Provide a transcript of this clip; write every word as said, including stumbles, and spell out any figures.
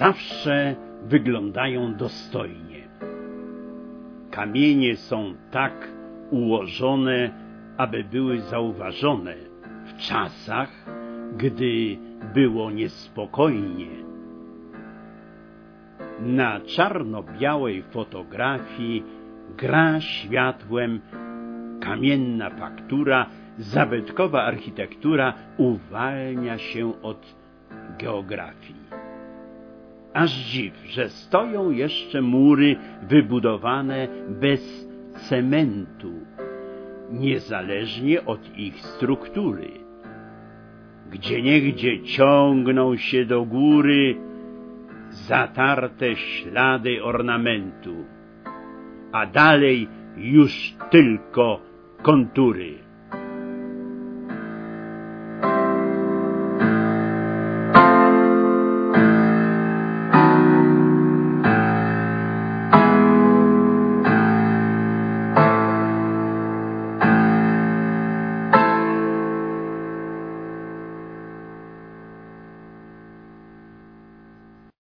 zawsze wyglądają dostojnie. Kamienie są tak ułożone, aby były zauważone w czasach, gdy było niespokojnie. Na czarno-białej fotografii gra światłem kamienna faktura, zabytkowa architektura uwalnia się od geografii. Aż dziw, że stoją jeszcze mury wybudowane bez cementu, niezależnie od ich struktury. Gdzieniegdzie ciągną się do góry zatarte ślady ornamentu, a dalej już tylko kontury.